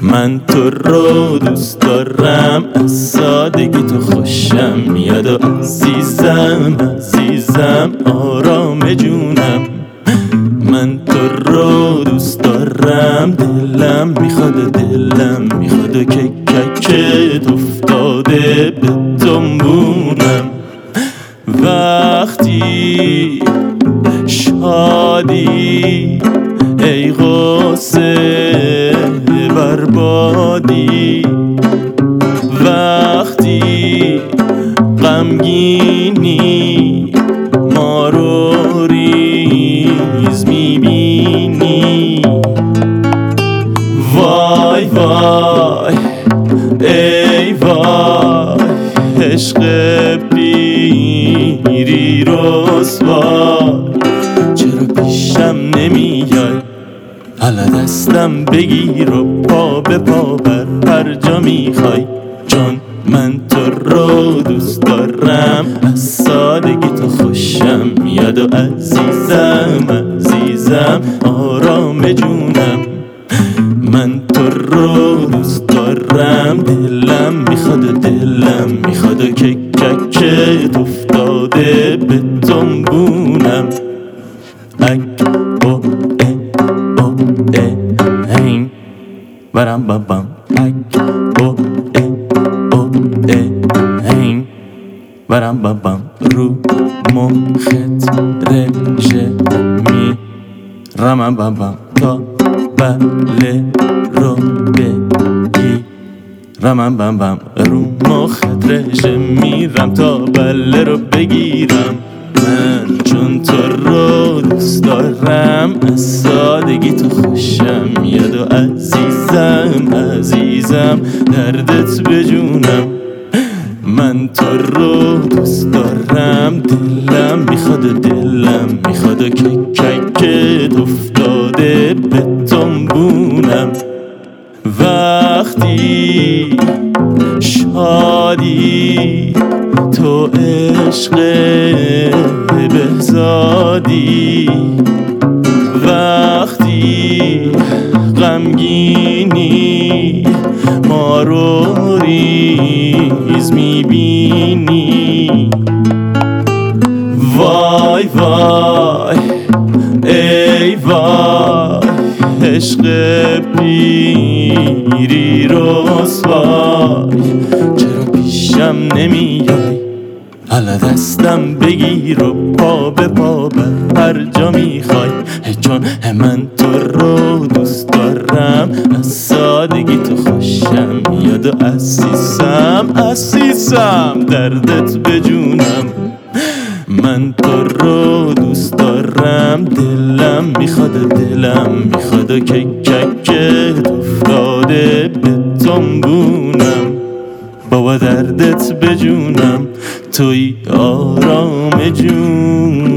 من تو رو دوست دارم، از سادگی تو خوشم میاد و عزیزم عزیزم آرام جونم. من تو رو دوست دارم، دلم میخواد و ککت افتاده به دنبونم. وقتی شادی ای غصه بربادی، وقتی غمگینی ما رو ریز میبینی. وای وای ای وای عشق پیری رسوای، چرا پیشم نمیای؟ حالا دستم بگیر و پا به پا بر هر جا میخوای. چون من تو رو دوست دارم، از سادگی تو خوشم میاد و عزیزم عزیزم آرام جونم. من تو رو دوست دارم، دلم میخواد و ککت افتاده به دنبونم. هین برم بابام هین برم بابام، رو مخت رژه می رمم بابام تا بله رو بگی رمم بابام، رو مخت رژه میرم تا بله رو بگیرم. من چون تو رو دوست دارم، از سادگی تو خوشم میاد و عزیزم عزیزم دردت به جونم. من تو رو دوست دارم، دلم میخواد و ککت افتاده به دنبونم. وقتی شادی تو عشق بهزادی، وقتی غمگینی ما رو ریز میبینی. وای وای ای وای عشق پیری رسوای، چرا پیشم نمیای؟ حالا دستم بگیر و پا به پا بر هر جا میخوای. چون من تو رو دوست دارم، از سادگی تو خوشم میاد و عزیزم دردت به جونم. من تو رو دوست دارم، دلم میخواد و ککت افتاده به دنبونم. بابا دردت به جونم، توی آرام جون.